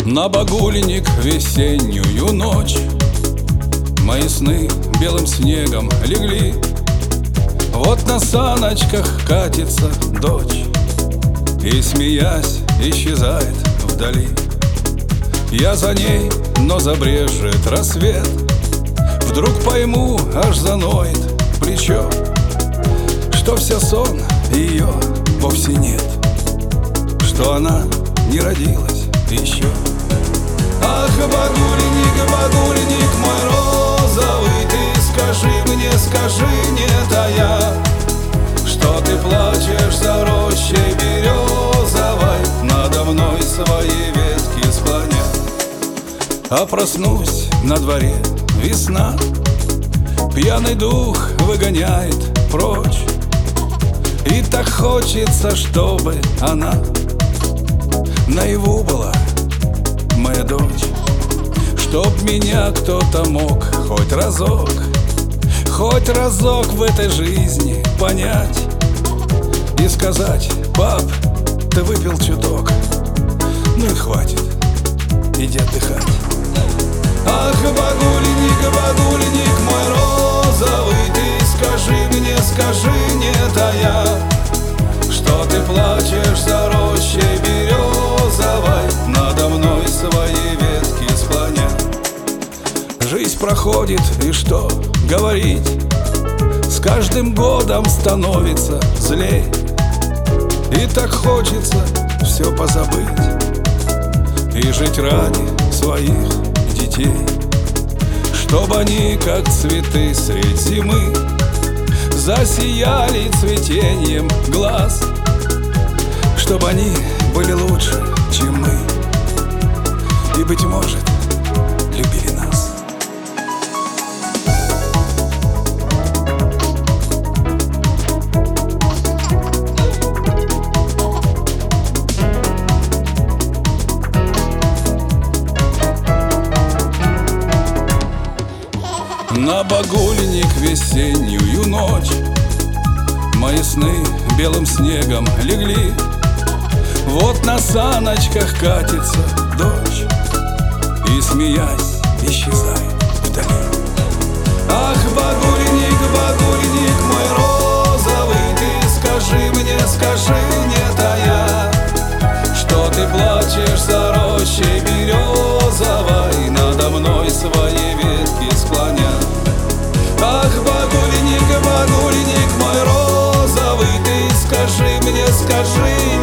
На багульник весеннюю ночь мои сны белым снегом легли. Вот на саночках катится дочь и, смеясь, исчезает вдали. Я за ней, но забрежет рассвет, вдруг пойму, аж заноет плечо, что все сон ее вовсе нет, что она не родилась еще. Ах, багульник, багульник мой розовый, ты скажи мне, скажи, не тая, что ты плачешь за рощей березовой, надо мной свои ветки склоня. А проснусь, на дворе весна, пьяный дух выгоняет прочь, и так хочется, чтобы она наяву была, моя дочь. Чтоб меня кто-то мог хоть разок в этой жизни понять и сказать: пап, ты выпил чуток, ну и хватит, иди отдыхать. Ах, багульник, багульник мой розовый, ты скажи мне, скажи, не тая, что ты плачешь за рощей березовой, надо мной свои ветки склоня. Жизнь проходит, и что говорить, с каждым годом становится злей, и так хочется все позабыть и жить ради своих детей, чтобы они, как цветы средь зимы, засияли цветением глаз, чтобы они были лучше, чем мы, и, быть может, любили нас. На багульник весеннюю ночь мои сны белым снегом легли. Вот на саночках катится дочь и, смеясь, исчезает вдали. Ах, багульник, багульник мой розовый, ты скажи мне, скажи, не тая, что ты плачешь за рощей березовой, надо мной свои ветки склоня. Ах, багульник, багульник мой розовый, ты скажи мне, скажи,